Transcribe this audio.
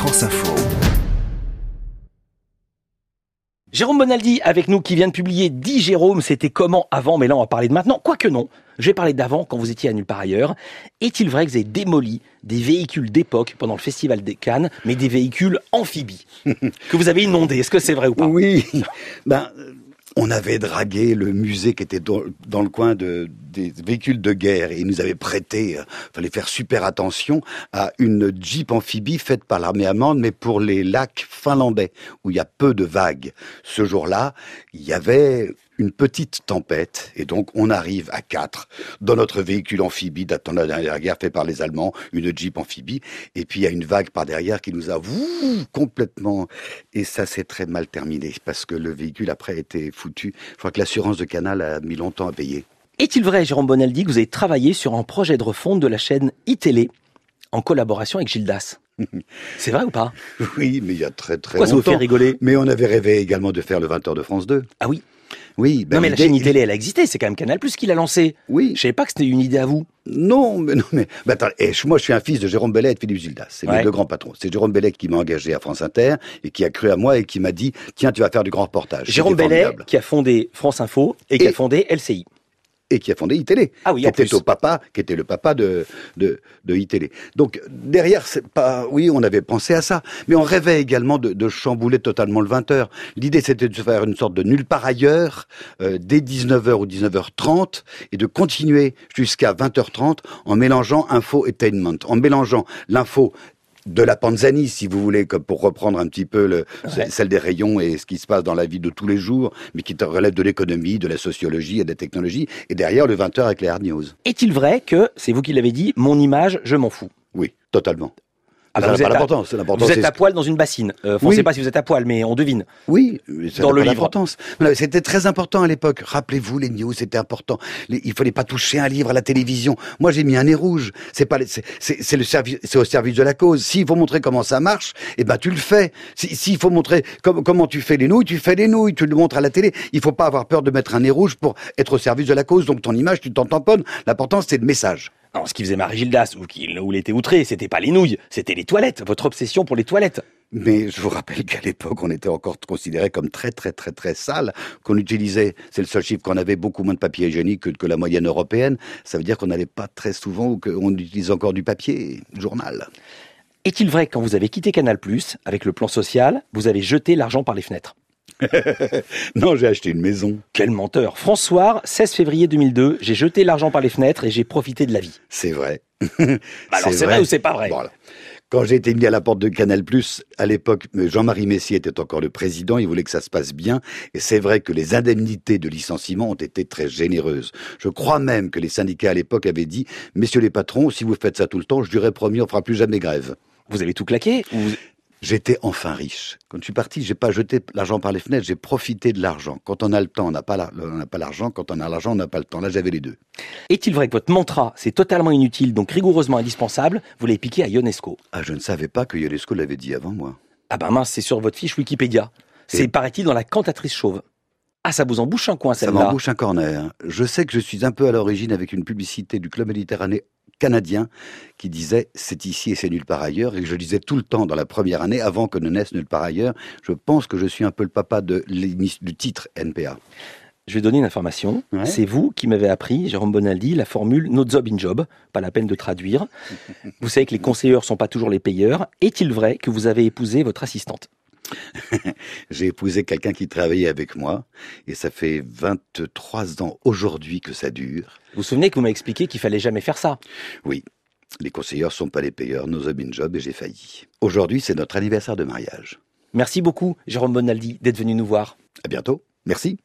France Info. Jérôme Bonaldi avec nous qui vient de publier 10 Jérôme, c'était comment avant, mais là on va parler de maintenant, quoique non. Je vais parler d'avant quand vous étiez à nulle part ailleurs. Est-il vrai que vous avez démoli des véhicules d'époque pendant le festival des Cannes, mais des véhicules amphibies que vous avez inondés? Est-ce que c'est vrai ou pas? Oui, on avait dragué le musée qui était dans le coin des véhicules de guerre et ils nous avaient prêté, fallait faire super attention à une Jeep amphibie faite par l'armée allemande, mais pour les lacs finlandais où il y a peu de vagues. Ce jour-là, il y avait une petite tempête et donc on arrive à 4 dans notre véhicule amphibie datant de la dernière guerre fait par les Allemands, une Jeep amphibie, et puis il y a une vague par derrière qui nous a complètement, et ça s'est très mal terminé parce que le véhicule après a été foutu. Je crois que l'assurance de Canal a mis longtemps à payer. Est-il vrai, Jérôme Bonaldi, que vous avez travaillé sur un projet de refonte de la chaîne iTélé en collaboration avec Gildas? C'est vrai ou pas? Oui, mais il y a très très Pourquoi longtemps. ça vous fait rigoler? Mais on avait rêvé également de faire le 20h de France 2. Ah oui. Oui, Non mais la chaîne iTélé, elle a existé, c'est quand même Canal+ qui l'a lancée. Oui. Je savais pas que c'était une idée à vous. Non, mais attends, moi je suis un fils de Jérôme Bellet et de Philippe Gildas, c'est mes deux grands patrons. C'est Jérôme Bellet qui m'a engagé à France Inter et qui a cru à moi et qui m'a dit tiens, tu vas faire du grand reportage. Jérôme Bellet qui a fondé France Info et qui a fondé LCI. Et qui a fondé iTélé, ah oui, qui était le papa de iTélé. Donc derrière, c'est pas, oui, on avait pensé à ça, mais on rêvait également de chambouler totalement le 20h. L'idée, c'était de se faire une sorte de nulle part ailleurs dès 19h ou 19h30 et de continuer jusqu'à 20h30 en mélangeant info-attainment, en mélangeant l'info de la Panzani, si vous voulez, comme pour reprendre un petit peu celle des rayons et ce qui se passe dans la vie de tous les jours, mais qui relève de l'économie, de la sociologie et de la technologie, et derrière le 20h avec les hard news. Est-il vrai que, c'est vous qui l'avez dit, mon image, je m'en fous? Oui, totalement. Ah bah c'est l'important. Vous êtes à poil dans une bassine. On ne sait pas si vous êtes à poil, mais on devine. Oui, dans le livre. C'était très important à l'époque. Rappelez-vous, les news, c'était important. Il fallait pas toucher un livre à la télévision. Moi, j'ai mis un nez rouge. C'est au service de la cause. S'il faut montrer comment ça marche, eh ben tu le fais. S'il faut montrer comment tu fais les nouilles, tu fais les nouilles. Tu le montres à la télé. Il faut pas avoir peur de mettre un nez rouge pour être au service de la cause. Donc ton image, tu t'en tamponnes. L'important, c'est le message. Non, ce qui faisait Marie Gildas, où il était outré, c'était pas les nouilles, c'était les toilettes, votre obsession pour les toilettes. Mais je vous rappelle qu'à l'époque, on était encore considéré comme très sale, qu'on utilisait, c'est le seul chiffre qu'on avait, beaucoup moins de papier hygiénique que la moyenne européenne. Ça veut dire qu'on n'allait pas très souvent, ou qu'on utilise encore du papier, journal. Est-il vrai que quand vous avez quitté Canal+, avec le plan social, vous avez jeté l'argent par les fenêtres? Non, j'ai acheté une maison. Quel menteur. François, 16 février 2002, j'ai jeté l'argent par les fenêtres et j'ai profité de la vie. C'est vrai. Alors c'est vrai ou c'est pas vrai? Voilà. Quand j'ai été mis à la porte de Canal+, à l'époque, Jean-Marie Messier était encore le président, il voulait que ça se passe bien, et c'est vrai que les indemnités de licenciement ont été très généreuses. Je crois même que les syndicats à l'époque avaient dit « Messieurs les patrons, si vous faites ça tout le temps, je lui aurais promis, on fera plus jamais grève. » Vous avez tout claqué J'étais enfin riche. Quand je suis parti, j'ai pas jeté l'argent par les fenêtres, j'ai profité de l'argent. Quand on a le temps, on n'a pas l'argent. Quand on a l'argent, on n'a pas le temps. Là, j'avais les deux. Est-il vrai que votre mantra, c'est totalement inutile, donc rigoureusement indispensable, vous l'avez piqué à Ionesco? Ah, je ne savais pas que Ionesco l'avait dit avant moi. Ah ben mince, c'est sur votre fiche Wikipédia. C'est, paraît-il, dans la cantatrice chauve. Ah, ça vous embouche un coin, celle-là. Ça m'embouche un corner. Je sais que je suis un peu à l'origine avec une publicité du Club Méditerranée canadien qui disait « c'est ici et c'est nulle part ailleurs » et que je disais tout le temps dans la première année, avant que ne naisse nulle part ailleurs. Je pense que je suis un peu le papa du titre NPA. Je vais donner une information. Ouais. C'est vous qui m'avez appris, Jérôme Bonaldi, la formule « no job in job », pas la peine de traduire. Vous savez que les conseilleurs sont pas toujours les payeurs. Est-il vrai que vous avez épousé votre assistante? J'ai épousé quelqu'un qui travaillait avec moi et ça fait 23 ans aujourd'hui que ça dure. Vous vous souvenez que vous m'avez expliqué qu'il fallait jamais faire ça? Oui, les conseilleurs sont pas les payeurs, nos hommes in job, et j'ai failli. Aujourd'hui, c'est notre anniversaire de mariage. Merci beaucoup, Jérôme Bonaldi, d'être venu nous voir. À bientôt. Merci.